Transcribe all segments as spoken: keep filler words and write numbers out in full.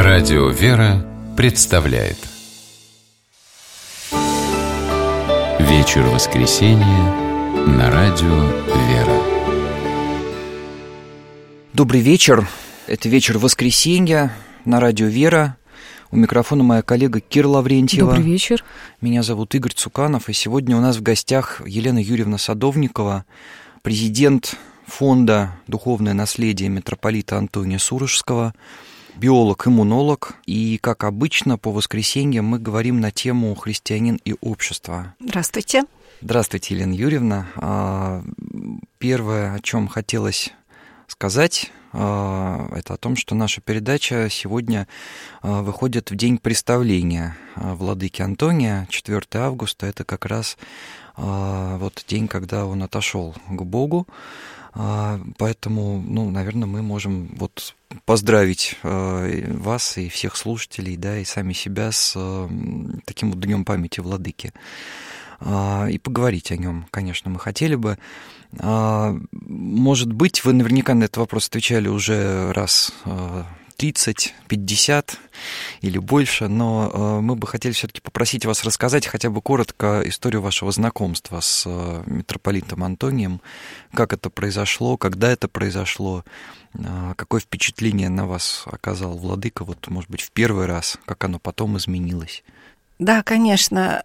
Радио «Вера» представляет Вечер воскресенья на радио «Вера». Добрый вечер. Это вечер воскресенья на радио «Вера». У микрофона моя коллега Кира Лаврентьева. Добрый вечер. Меня зовут Игорь Цуканов, и сегодня у нас в гостях Елена Юрьевна Садовникова, президент фонда «Духовное наследие» митрополита Антония Сурожского, биолог-иммунолог. И, как обычно, по воскресеньям мы говорим на тему «Христианин и общество». Здравствуйте. Здравствуйте, Елена Юрьевна. Первое, о чем хотелось сказать, это о том, что наша передача сегодня выходит в день представления владыки Антония, четвёртого августа. Это как раз вот день, когда он отошел к Богу. Поэтому, ну, наверное, мы можем вот поздравить вас и всех слушателей, да, и сами себя с таким вот днем памяти владыки. И поговорить о нем, конечно, мы хотели бы. Может быть, вы наверняка на этот вопрос отвечали уже раз тридцать, пятьдесят или больше, но мы бы хотели все-таки попросить вас рассказать хотя бы коротко историю вашего знакомства с митрополитом Антонием, как это произошло, когда это произошло, какое впечатление на вас оказал владыка, вот, может быть, в первый раз, как оно потом изменилось. Да, конечно.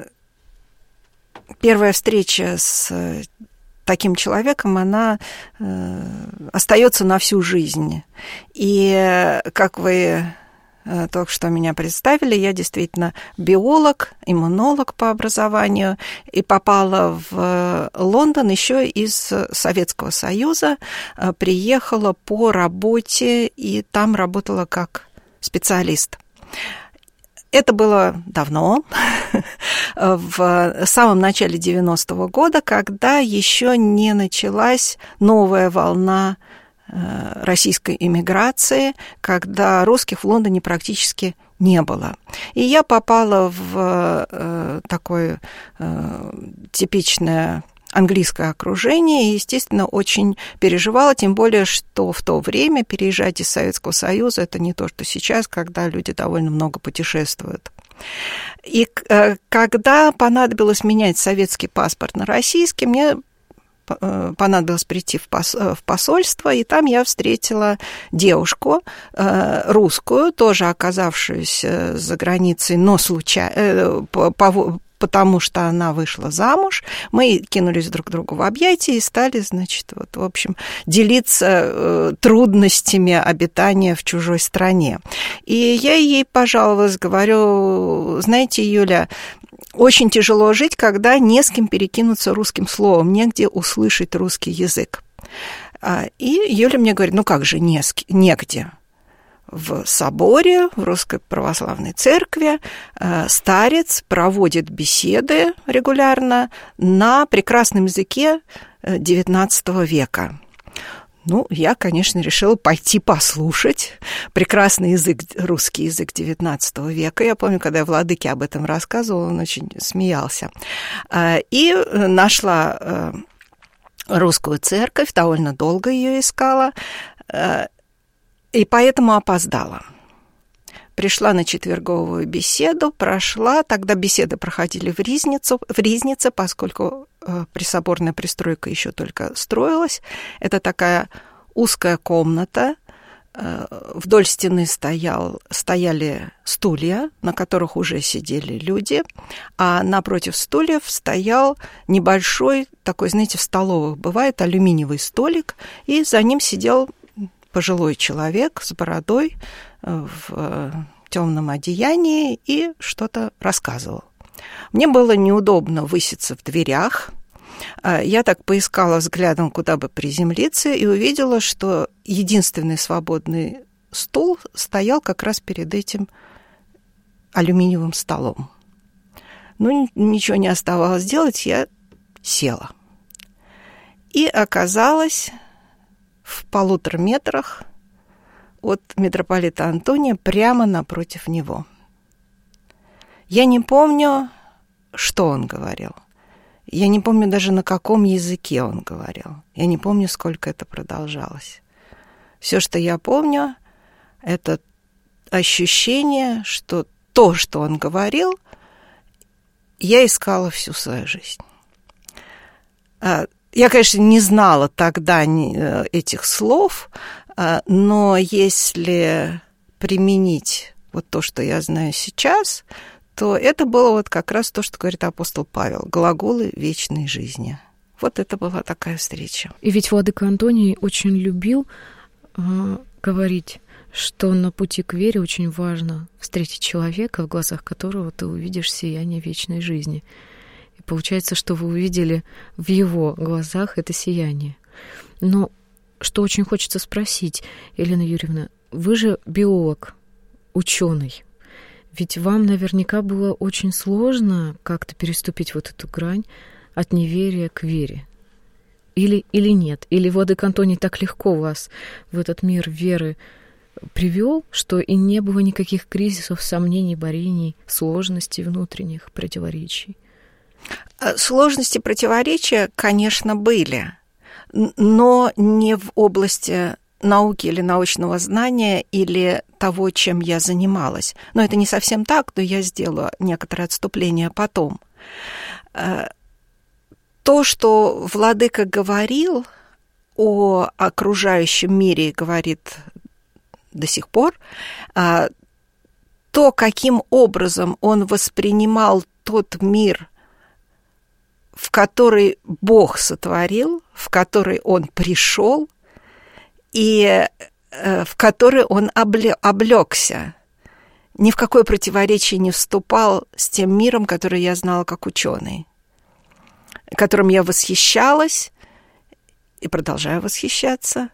Первая встреча с таким человеком, она э, остается на всю жизнь. И как вы э, только что меня представили, я действительно биолог, иммунолог по образованию, и попала в Лондон еще из Советского Союза, э, приехала по работе, и там работала как специалист. Это было давно, в самом начале девяностого года, когда еще не началась новая волна российской эмиграции, когда русских в Лондоне практически не было. И я попала в такое типичное английское окружение и, естественно, очень переживала, тем более, что в то время переезжать из Советского Союза – это не то, что сейчас, когда люди довольно много путешествуют. И когда понадобилось менять советский паспорт на российский, мне понадобилось прийти в посольство, и там я встретила девушку русскую, тоже оказавшуюся за границей, но случайно, потому что она вышла замуж. Мы кинулись друг к другу в объятия и стали, значит, вот, в общем, делиться трудностями обитания в чужой стране. И я ей пожаловалась, говорю, знаете, Юля, очень тяжело жить, когда не с кем перекинуться русским словом, негде услышать русский язык. И Юля мне говорит, ну как же не с кем, негде? В соборе, в Русской Православной Церкви старец проводит беседы регулярно на прекрасном языке девятнадцатого века. Ну, я, конечно, решила пойти послушать прекрасный язык, русский язык девятнадцатого века. Я помню, когда я владыке об этом рассказывала, он очень смеялся. И нашла русскую церковь, довольно долго ее искала, и поэтому опоздала. Пришла на четверговую беседу, прошла, тогда беседы проходили в Ризницу, в Ризнице, поскольку э, присоборная пристройка еще только строилась. Это такая узкая комната, э, вдоль стены стоял, стояли стулья, на которых уже сидели люди, а напротив стульев стоял небольшой, такой, знаете, в столовых бывает, алюминиевый столик, и за ним сидел пожилой человек с бородой в темном одеянии и что-то рассказывал. Мне было неудобно выситься в дверях. Я так поискала взглядом, куда бы приземлиться, и увидела, что единственный свободный стул стоял как раз перед этим алюминиевым столом. Ну, ничего не оставалось делать, я села. И оказалось в полутора метрах от митрополита Антония прямо напротив него. Я не помню, что он говорил. Я не помню даже, на каком языке он говорил. Я не помню, сколько это продолжалось. Все, что я помню, это ощущение, что то, что он говорил, я искала всю свою жизнь. Я, конечно, не знала тогда этих слов, но если применить вот то, что я знаю сейчас, то это было вот как раз то, что говорит апостол Павел, глаголы вечной жизни. Вот это была такая встреча. И ведь владыка Антоний очень любил э, говорить, что на пути к вере очень важно встретить человека, в глазах которого ты увидишь сияние вечной жизни. И получается, что вы увидели в его глазах это сияние. Но что очень хочется спросить, Елена Юрьевна, вы же биолог, ученый. Ведь вам наверняка было очень сложно как-то переступить вот эту грань от неверия к вере. Или, или нет? Или владыка Антоний так легко вас в этот мир веры привел, что и не было никаких кризисов, сомнений, борений, сложностей внутренних, противоречий? Сложности, противоречия, конечно, были, но не в области науки или научного знания, или того, чем я занималась. Но это не совсем так, но я сделаю некоторое отступление потом. То, что владыка говорил о окружающем мире, говорит до сих пор, то, каким образом он воспринимал тот мир, в который Бог сотворил, в который он пришел, и в который он облёкся, ни в какое противоречие не вступал с тем миром, который я знала как ученый, которым я восхищалась и продолжаю восхищаться,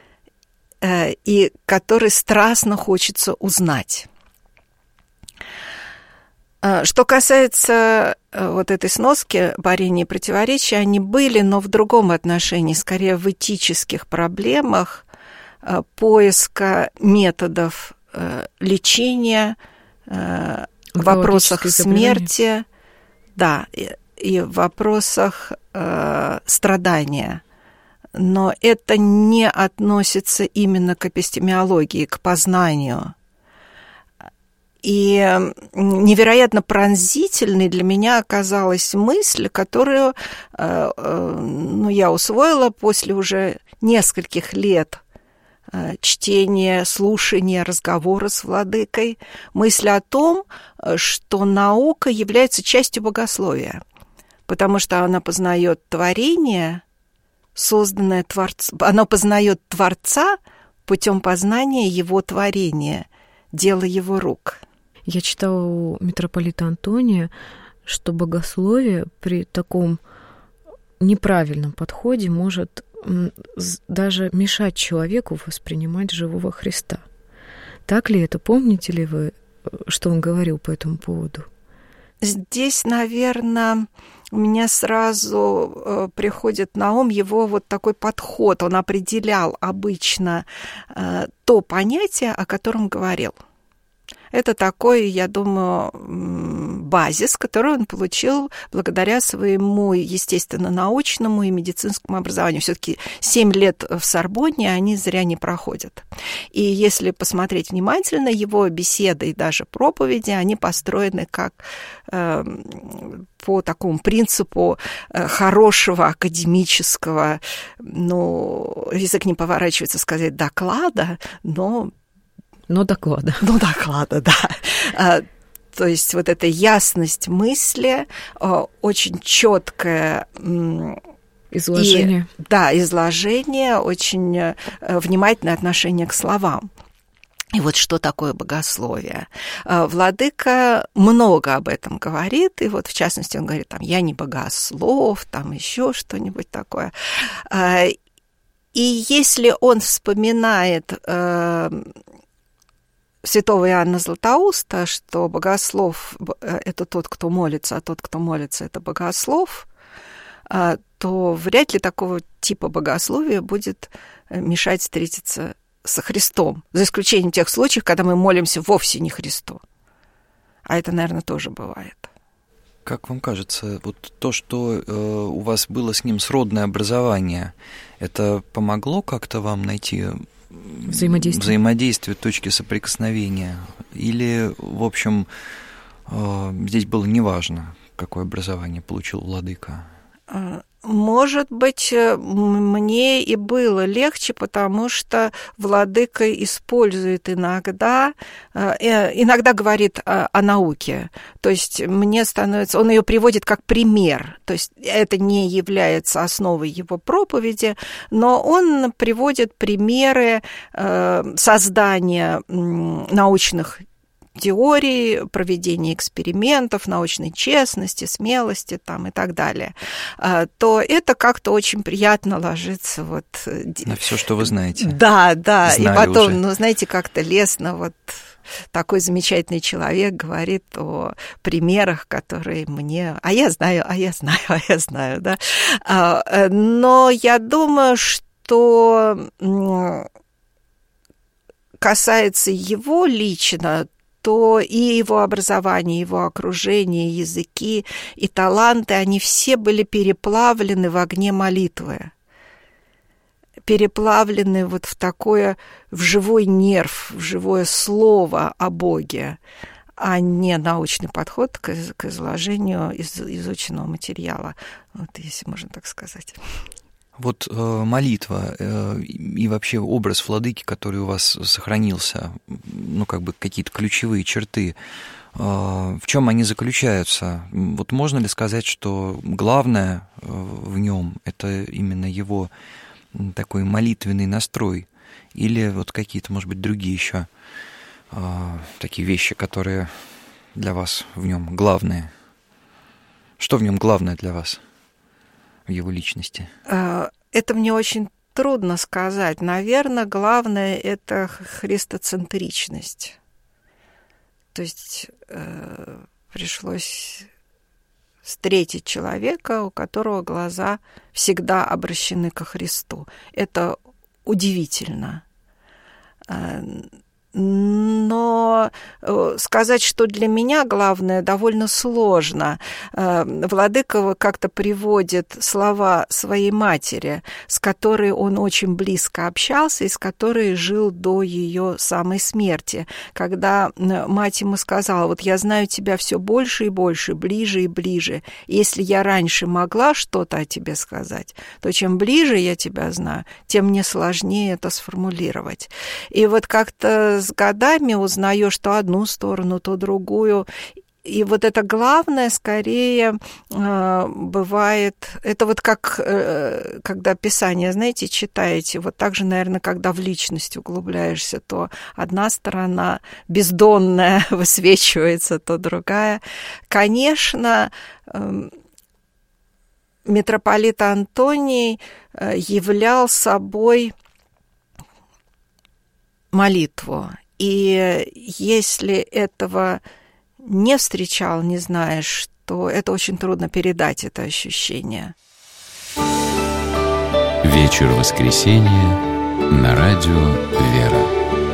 и который страстно хочется узнать. Что касается вот этой сноски борения и противоречия, они были, но в другом отношении, скорее в этических проблемах поиска методов лечения, в вопросах смерти, да, и в вопросах страдания. Но это не относится именно к эпистемиологии, к познанию. И невероятно пронзительной для меня оказалась мысль, которую ну, я усвоила после уже нескольких лет чтения, слушания, разговора с владыкой. Мысль о том, что наука является частью богословия, потому что она познает творение, созданное Творцом, она познает Творца путем познания его творения, дела его рук. Я читала у митрополита Антония, что богословие при таком неправильном подходе может даже мешать человеку воспринимать живого Христа. Так ли это? Помните ли вы, что он говорил по этому поводу? Здесь, наверное, у меня сразу приходит на ум его вот такой подход. Он определял обычно то понятие, о котором говорил. Это такой, я думаю, базис, который он получил благодаря своему естественно-научному и медицинскому образованию. Все-таки семь лет в Сорбонне они зря не проходят. И если посмотреть внимательно, его беседы и даже проповеди, они построены как э, по такому принципу хорошего академического, ну, язык не поворачивается сказать доклада, но... Но доклада. Ну, доклада, да. То есть вот эта ясность мысли, очень четкое изложение. И, да, изложение, очень внимательное отношение к словам. И вот что такое богословие? Владыка много об этом говорит, и вот в частности он говорит, там, я не богослов, там еще что-нибудь такое. И если он вспоминает святого Иоанна Златоуста, что богослов – это тот, кто молится, а тот, кто молится – это богослов, то вряд ли такого типа богословия будет мешать встретиться со Христом, за исключением тех случаев, когда мы молимся вовсе не Христу. А это, наверное, тоже бывает. Как вам кажется, вот то, что э, у вас было с ним сродное образование, это помогло как-то вам найти взаимодействия. взаимодействия, точки соприкосновения. Или, в общем, здесь было неважно, какое образование получил владыка? Может быть, мне и было легче, потому что владыка использует иногда, иногда говорит о, о науке. То есть мне становится, он ее приводит как пример. То есть это не является основой его проповеди, но он приводит примеры создания научных теории, проведения экспериментов, научной честности, смелости там, и так далее, то это как-то очень приятно ложится вот... На все, что вы знаете. Да, да, Знали и потом, уже. ну, знаете, как-то лестно вот такой замечательный человек говорит о примерах, которые мне... А я знаю, а я знаю, а я знаю, да. Но я думаю, что касается его лично, то и его образование, его окружение, языки и таланты, они все были переплавлены в огне молитвы. Переплавлены вот в такое, в живой нерв, в живое слово о Боге, а не научный подход к, к изложению из, изученного материала, вот, если можно так сказать. Вот э, молитва э, и вообще образ владыки, который у вас сохранился, ну, как бы какие-то ключевые черты, э, в чем они заключаются? Вот можно ли сказать, что главное э, в нем это именно его такой молитвенный настрой? Или вот какие-то, может быть, другие еще э, такие вещи, которые для вас в нем главные? Что в нем главное для вас? В его личности? Это мне очень трудно сказать. Наверное, главное – это христоцентричность. То есть э, пришлось встретить человека, у которого глаза всегда обращены ко Христу. Это удивительно. Но сказать, что для меня главное, довольно сложно. Владыка как-то приводит слова своей матери, с которой он очень близко общался и с которой жил до ее самой смерти. Когда мать ему сказала: вот я знаю тебя все больше и больше, ближе и ближе. И если я раньше могла что-то о тебе сказать, то чем ближе я тебя знаю, тем мне сложнее это сформулировать. И вот как-то с годами узнаешь то одну сторону, то другую. И вот это главное, скорее, бывает... Это вот как, когда Писание, знаете, читаете, вот так же, наверное, когда в личность углубляешься, то одна сторона бездонная высвечивается, то другая. Конечно, митрополит Антоний являл собой молитву. И если этого не встречал, не знаешь, то это очень трудно передать, это ощущение. Вечер воскресенья на радио «Вера».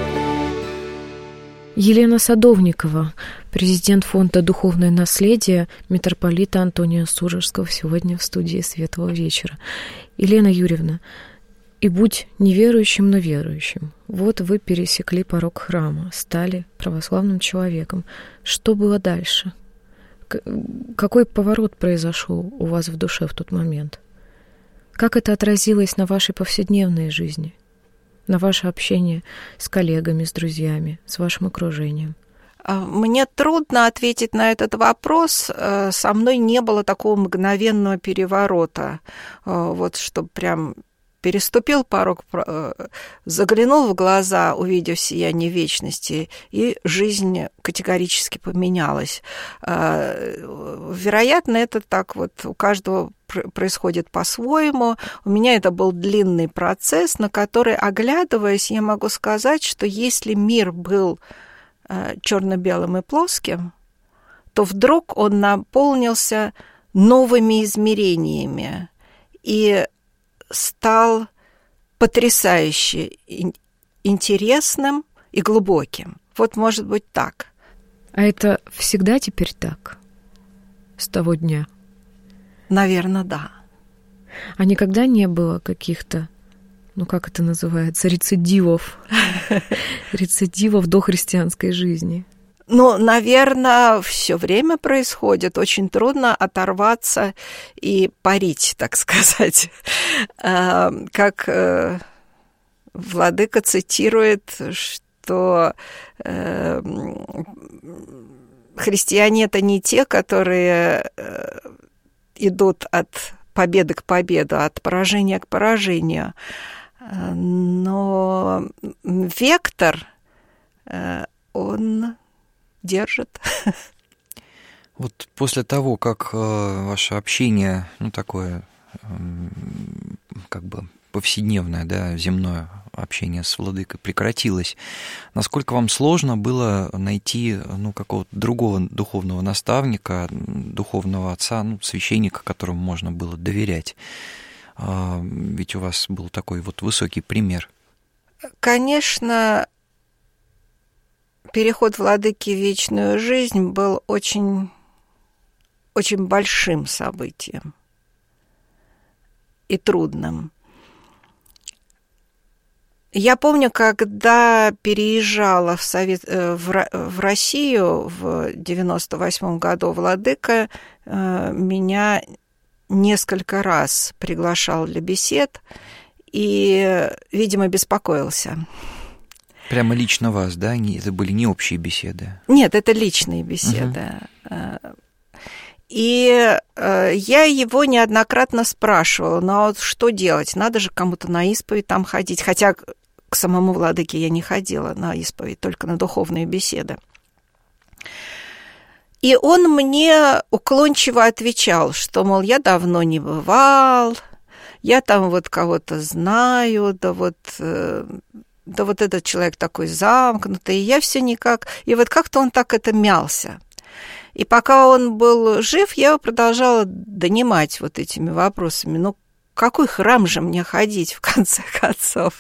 Елена Садовникова, президент фонда «Духовное наследие» митрополита Антония Судженского, сегодня в студии «Светлого вечера». Елена Юрьевна, и будь неверующим, но верующим. Вот вы пересекли порог храма, стали православным человеком. Что было дальше? Какой поворот произошел у вас в душе в тот момент? Как это отразилось на вашей повседневной жизни, на ваше общение с коллегами, с друзьями, с вашим окружением? Мне трудно ответить на этот вопрос. Со мной не было такого мгновенного переворота, вот чтобы прям... переступил порог, заглянул в глаза, увидев сияние вечности, и жизнь категорически поменялась. Вероятно, это так вот у каждого происходит по-своему. У меня это был длинный процесс, на который, оглядываясь, я могу сказать, что если мир был черно-белым и плоским, то вдруг он наполнился новыми измерениями и стал потрясающе интересным и глубоким. Вот, может быть, так. А это всегда теперь так? С того дня? Наверное, да. А никогда не было каких-то ну как это называется, рецидивов, рецидивов дохристианской жизни? Ну, наверное, все время происходит. Очень трудно оторваться и парить, так сказать. Как владыка цитирует, что христиане – это не те, которые идут от победы к победе, от поражения к поражению. Но вектор, он держит. Вот после того, как ваше общение, ну, такое, как бы повседневное, да, земное общение с владыкой прекратилось, насколько вам сложно было найти, ну, какого-то другого духовного наставника, духовного отца, ну, священника, которому можно было доверять? Ведь у вас был такой вот высокий пример. Конечно, переход владыки в вечную жизнь был очень, очень большим событием и трудным. Я помню, когда переезжала в, Совет, в, в Россию в девяносто восьмом году, владыка меня несколько раз приглашал для бесед и, видимо, беспокоился. Прямо лично вас, да? Это были не общие беседы? Нет, это личные беседы. Uh-huh. И я его неоднократно спрашивала, ну а вот что делать? Надо же кому-то на исповедь там ходить. Хотя к самому владыке я не ходила на исповедь, только на духовные беседы. И он мне уклончиво отвечал, что, мол, я давно не бывал, я там вот кого-то знаю, да вот... да вот этот человек такой замкнутый, и я все никак... И вот как-то он так это мялся. И пока он был жив, я его продолжала донимать вот этими вопросами. Ну, какой храм же мне ходить, в конце концов?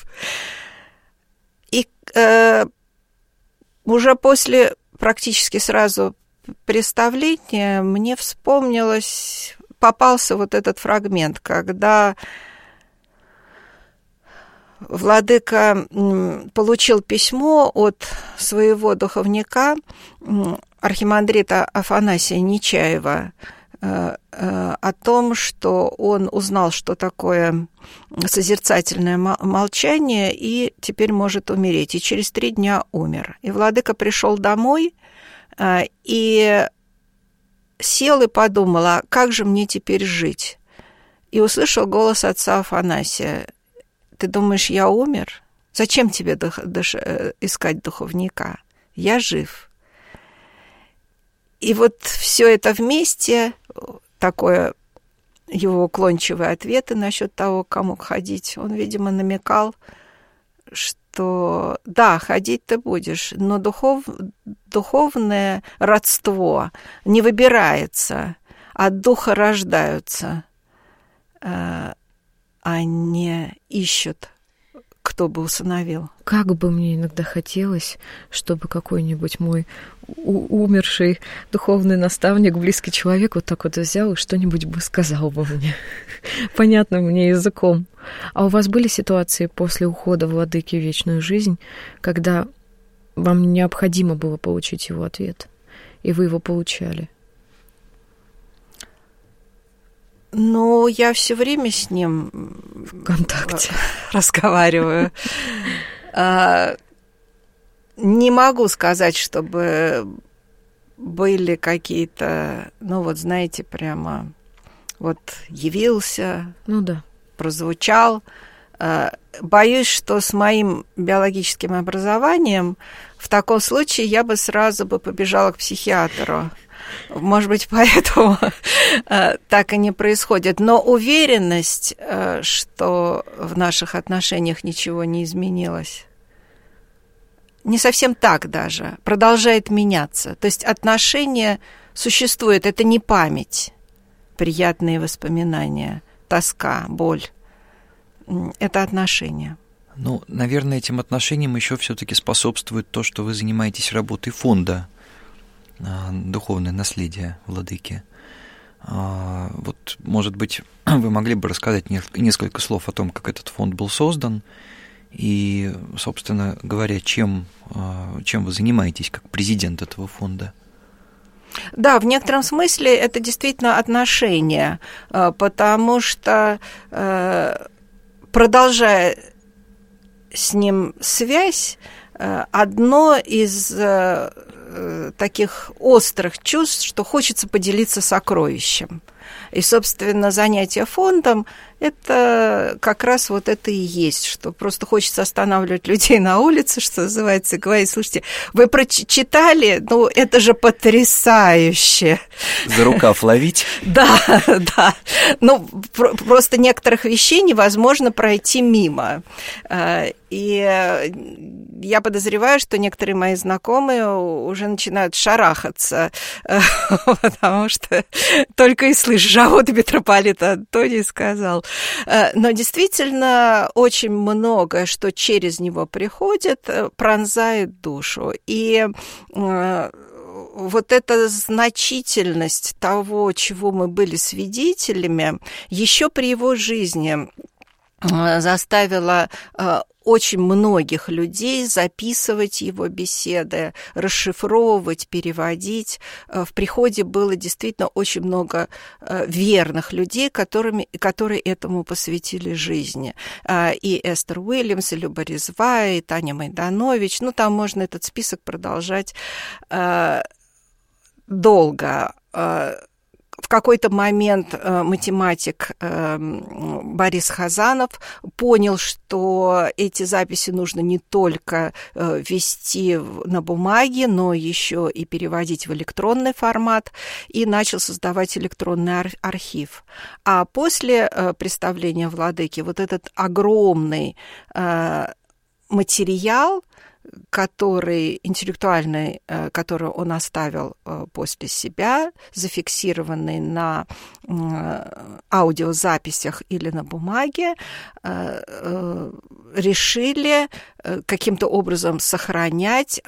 И э, уже после практически сразу представления мне вспомнилось, попался вот этот фрагмент, когда... Владыка получил письмо от своего духовника, архимандрита Афанасия Нечаева, о том, что он узнал, что такое созерцательное молчание, и теперь может умереть. И через три дня умер. И владыка пришел домой и сел и подумал, а как же мне теперь жить? И услышал голос отца Афанасия: «Ты думаешь, я умер? Зачем тебе дух, душ, искать духовника? Я жив». И вот все это вместе, такое его уклончивые ответы насчет того, кому ходить, он, видимо, намекал, что да, ходить ты будешь, но духов, духовное родство не выбирается, от духа рождаются, а не ищут, кто бы усыновил. Как бы мне иногда хотелось, чтобы какой-нибудь мой у- умерший духовный наставник, близкий человек, вот так вот взял и что-нибудь бы сказал бы мне, понятным мне языком. А у вас были ситуации после ухода владыки в вечную жизнь, когда вам необходимо было получить его ответ, и вы его получали? Ну, я все время с ним в контакте разговариваю. Не могу сказать, чтобы были какие-то, ну вот знаете, прямо вот явился, ну да, прозвучал. Боюсь, что с моим биологическим образованием в таком случае я бы сразу бы побежала к психиатру. Может быть, поэтому так и не происходит. Но уверенность, что в наших отношениях ничего не изменилось, не совсем так даже, продолжает меняться. То есть отношения существуют, это не память, приятные воспоминания, тоска, боль. Это отношения. Ну, наверное, этим отношениям еще все-таки способствует то, что вы занимаетесь работой фонда «Духовное наследие владыки». Вот, может быть, вы могли бы рассказать несколько слов о том, как этот фонд был создан, и, собственно говоря, чем, чем вы занимаетесь как президент этого фонда? Да, в некотором смысле это действительно отношения, потому что, продолжая с ним связь, одно из таких острых чувств, что хочется поделиться сокровищем. И, собственно, занятие фондом – это как раз вот это и есть, что просто хочется останавливать людей на улице, что называется, и говорить: слушайте, вы прочитали, ну, это же потрясающе. За рукав ловить? Да, да. Ну, просто некоторых вещей невозможно пройти мимо. И я подозреваю, что некоторые мои знакомые уже начинают шарахаться, потому что только и слышишь, а вот митрополит Антоний сказал. Но действительно очень многое, что через него приходит, пронзает душу. И вот эта значительность того, чего мы были свидетелями, еще при его жизни заставила очень многих людей записывать его беседы, расшифровывать, переводить. В приходе было действительно очень много верных людей, которыми, которые этому посвятили жизни. И Эстер Уильямс, и Люба Резвая, и Таня Майданович. Ну, там можно этот список продолжать долго. В какой-то момент математик Борис Хазанов понял, что эти записи нужно не только вести на бумаге, но еще и переводить в электронный формат, и начал создавать электронный архив. А после представления владыки вот этот огромный материал, который интеллектуальный, который он оставил после себя, зафиксированный на аудиозаписях или на бумаге, решили каким-то образом сохранять,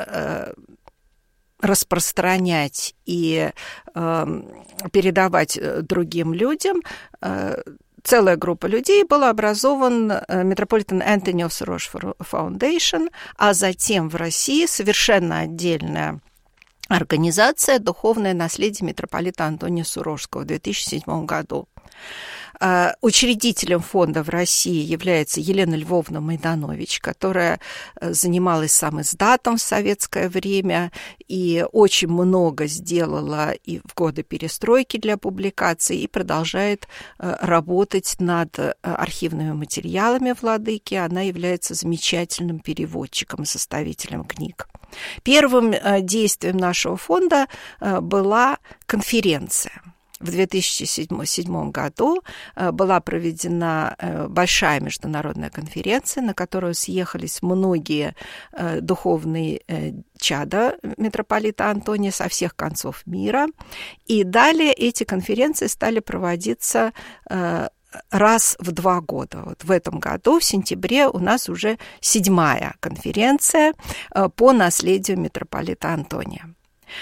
распространять и передавать другим людям. Целая группа людей была образован Metropolitan Anthony of Surosh Foundation, а затем в России совершенно отдельная организация «Духовное наследие митрополита Антония Сурошского» в две тысячи седьмом году. Учредителем фонда в России является Елена Львовна Майданович, которая занималась сам издатом в советское время и очень много сделала и в годы перестройки для публикаций, и продолжает работать над архивными материалами владыки. Она является замечательным переводчиком и составителем книг. Первым действием нашего фонда была конференция. В две тысячи седьмом году была проведена большая международная конференция, на которую съехались многие духовные чада митрополита Антония со всех концов мира. И далее эти конференции стали проводиться раз в два года. Вот в этом году, в сентябре, у нас уже седьмая конференция по наследию митрополита Антония.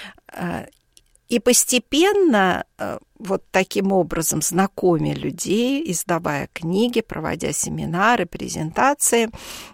И постепенно вот таким образом, знакомя людей, издавая книги, проводя семинары, презентации,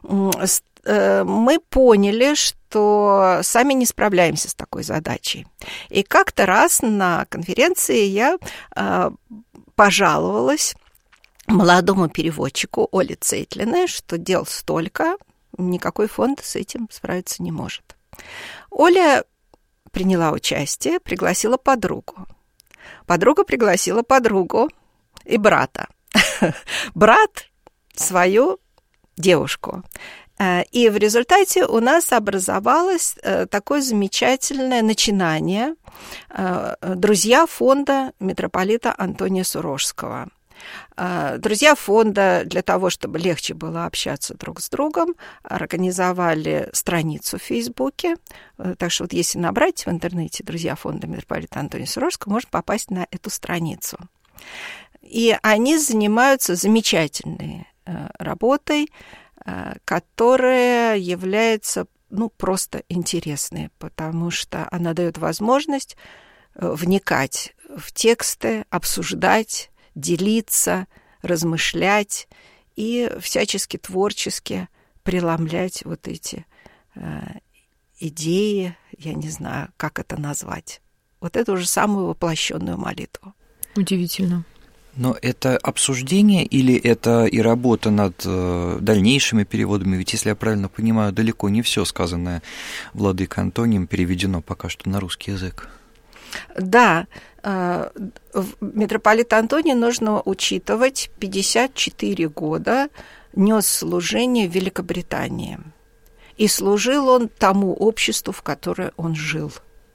мы поняли, что сами не справляемся с такой задачей. И как-то раз на конференции я пожаловалась молодому переводчику Оле Цейтлиной, что дел столько, никакой фонд с этим справиться не может. Оля приняла участие, пригласила подругу. Подруга пригласила подругу и брата. Брат свою девушку. И в результате у нас образовалось такое замечательное начинание «Друзья фонда митрополита Антония Сурошского». Друзья фонда, для того, чтобы легче было общаться друг с другом, организовали страницу в Фейсбуке. Так что вот если набрать в интернете «Друзья фонда митрополита Антония Сурошского», можно попасть на эту страницу. И они занимаются замечательной работой, которая является, ну, просто интересной, потому что она дает возможность вникать в тексты, обсуждать, делиться, размышлять и всячески творчески преломлять вот эти э, идеи, я не знаю, как это назвать. Вот это уже самую воплощенную молитву. Удивительно. Но это обсуждение или это и работа над э, дальнейшими переводами? Ведь, если я правильно понимаю, далеко не все сказанное владыкой Антонием переведено пока что на русский язык. Да, э, митрополита Антония нужно учитывать, пятьдесят четыре года нес служение в Великобритании. И служил он тому обществу, в котором он жил.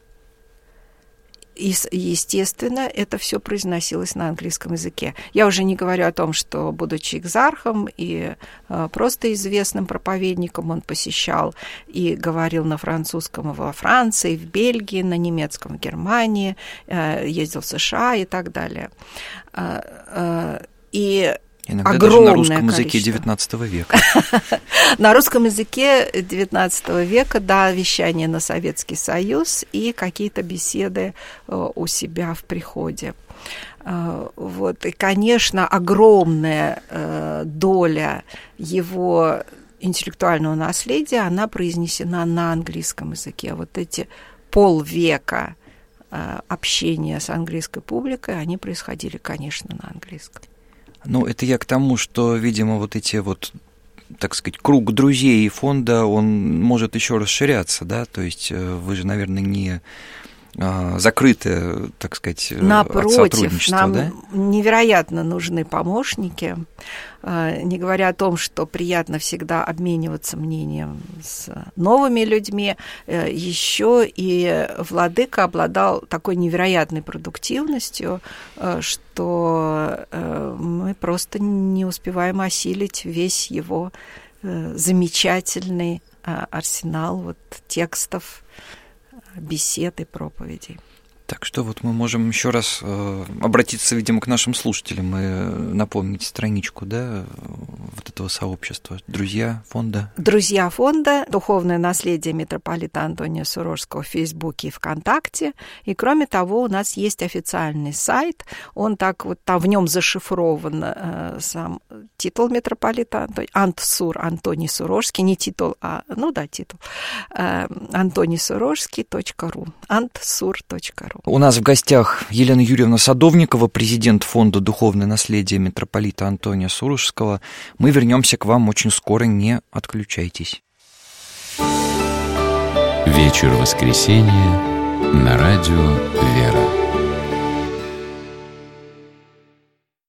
И, естественно, это все произносилось на английском языке. Я уже не говорю о том, что, будучи экзархом и э, просто известным проповедником, он посещал и говорил на французском во Франции, в Бельгии, на немецком в Германии, э, ездил в США и так далее. Э, э, и Иногда огромное даже на русском языке количество. девятнадцатого века. На русском языке девятнадцатого века, да, вещание на Советский Союз и какие-то беседы у себя в приходе. Вот. И, конечно, огромная доля его интеллектуального наследия, она произнесена на английском языке. Вот эти полвека общения с английской публикой, они происходили, конечно, на английском. Ну, это я к тому, что, видимо, вот эти вот, так сказать, круг друзей и фонда, он может еще расширяться, да? То есть вы же, наверное, не закрыты, так сказать, напротив, от сотрудничества, нам да? невероятно нужны помощники, не говоря о том, что приятно всегда обмениваться мнением с новыми людьми. Еще и владыка обладал такой невероятной продуктивностью, что мы просто не успеваем осилить весь его замечательный арсенал вот текстов, бесед и проповедей. Так что вот мы можем еще раз э, обратиться, видимо, к нашим слушателям и напомнить страничку, да, вот этого сообщества. Друзья фонда. Друзья фонда, духовное наследие митрополита Антония Суровского в Фейсбуке и ВКонтакте. И кроме того, у нас есть официальный сайт. Он так вот, там в нем зашифрован э, сам титул митрополита Антония, Антсур Антоний Суровский, не титул, а, ну да, титул, э, антоний суровский точка ру, антсур точка ру. У нас в гостях Елена Юрьевна Садовникова, президент фонда «Духовное наследие» митрополита Антония Суровского. Мы вернемся к вам очень скоро, не отключайтесь. Вечер воскресенья на радио «Вера».